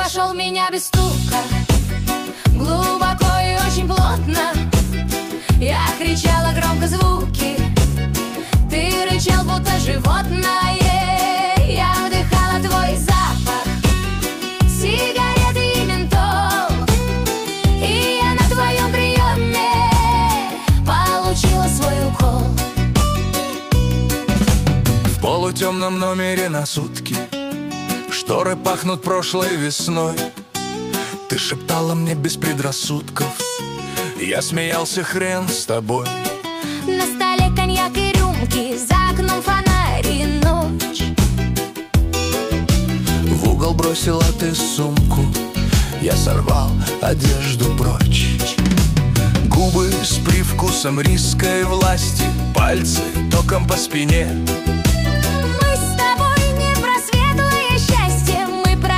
вошел в меня без стука, глубоко и очень плотно. Я кричала громко звуки, ты рычал, будто животное. Я вдыхала твой запах, сигареты и ментол, и я на твоем приеме получила свой укол. В полутемном номере на сутки шторы пахнут прошлой весной. Ты шептала мне без предрассудков, я смеялся, хрен с тобой. На столе коньяк и рюмки, за окном фонарь и ночь. В угол бросила ты сумку, я сорвал одежду прочь. Губы с привкусом риска и власти, пальцы током по спине.